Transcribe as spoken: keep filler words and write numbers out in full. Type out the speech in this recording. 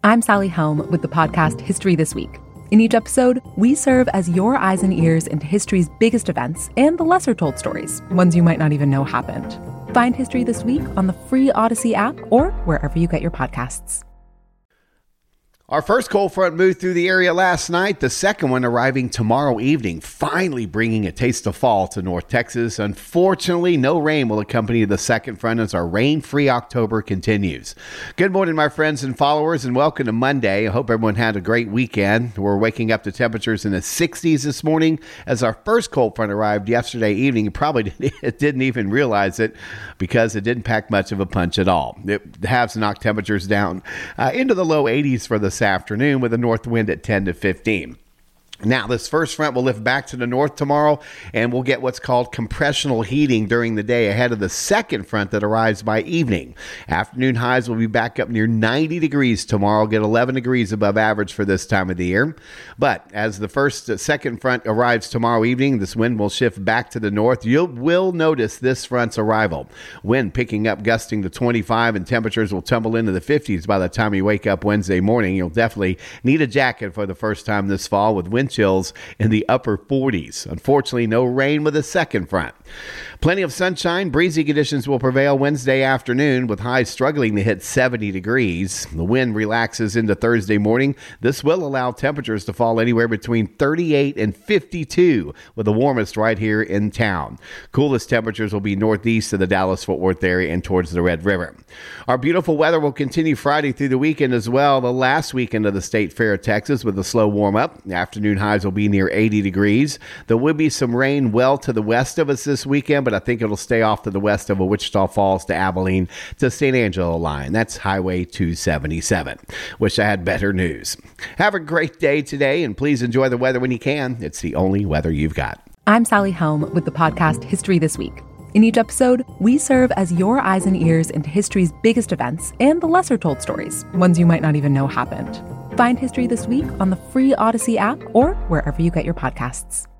I'm Sally Helm with the podcast History This Week. In each episode, we serve as your eyes and ears into history's biggest events and the lesser-told stories, ones you might not even know happened. Find History This Week on the free Odyssey app or wherever you get your podcasts. Our first cold front moved through the area last night, the second one arriving tomorrow evening, finally bringing a taste of fall to North Texas. Unfortunately, no rain will accompany the second front as our rain-free October continues. Good morning, my friends and followers, and welcome to Monday. I hope everyone had a great weekend. We're waking up to temperatures in the sixties this morning as our first cold front arrived yesterday evening. You probably didn't, didn't even realize it because it didn't pack much of a punch at all. It has knocked temperatures down uh, into the low eighties for the afternoon with a north wind at ten to fifteen. Now, this first front will lift back to the north tomorrow, and we'll get what's called compressional heating during the day ahead of the second front that arrives by evening. Afternoon highs will be back up near ninety degrees tomorrow, get eleven degrees above average for this time of the year. But as the first, uh, second front arrives tomorrow evening, this wind will shift back to the north. You will notice this front's arrival. Wind picking up, gusting to twenty-five, and temperatures will tumble into the fifties by the time you wake up Wednesday morning. You'll definitely need a jacket for the first time this fall with wind chills in the upper forties. Unfortunately, no rain with a second front. Plenty of sunshine. Breezy conditions will prevail Wednesday afternoon with highs struggling to hit seventy degrees. The wind relaxes into Thursday morning. This will allow temperatures to fall anywhere between thirty-eight and fifty-two, with the warmest right here in town. Coolest temperatures will be northeast of the Dallas-Fort Worth area and towards the Red River. Our beautiful weather will continue Friday through the weekend as well. The last weekend of the State Fair of Texas with a slow warm-up. Afternoon highs will be near eighty degrees. There will be some rain well to the west of us this weekend, but I think it'll stay off to the west of Wichita Falls to Abilene to Saint Angelo line. That's Highway two seventy-seven. Wish I had better news. Have a great day today, and please enjoy the weather when you can. It's the only weather you've got. I'm Sally Helm with the podcast History This Week. In each episode, we serve as your eyes and ears into history's biggest events and the lesser-told stories, ones you might not even know happened. Find History This Week on the free Odyssey app or wherever you get your podcasts.